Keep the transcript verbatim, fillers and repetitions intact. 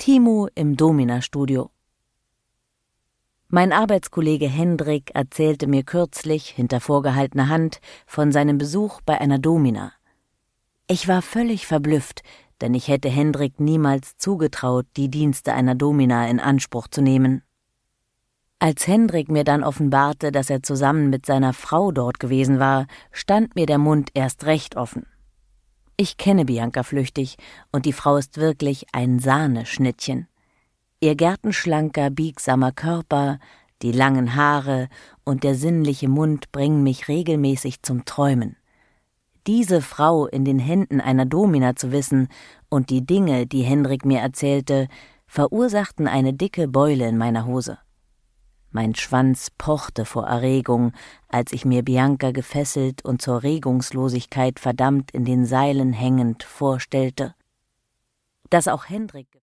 Timo im Domina-Studio. Mein Arbeitskollege Hendrik erzählte mir kürzlich hinter vorgehaltener Hand von seinem Besuch bei einer Domina. Ich war völlig verblüfft, denn ich hätte Hendrik niemals zugetraut, die Dienste einer Domina in Anspruch zu nehmen. Als Hendrik mir dann offenbarte, dass er zusammen mit seiner Frau dort gewesen war, stand mir der Mund erst recht offen. Ich kenne Bianca flüchtig, und die Frau ist wirklich ein Sahneschnittchen. Ihr gärtenschlanker, biegsamer Körper, die langen Haare und der sinnliche Mund bringen mich regelmäßig zum Träumen. Diese Frau in den Händen einer Domina zu wissen und die Dinge, die Hendrik mir erzählte, verursachten eine dicke Beule in meiner Hose. Mein Schwanz pochte vor Erregung, als ich mir Bianca gefesselt und zur Regungslosigkeit verdammt in den Seilen hängend vorstellte. Dass auch Hendrik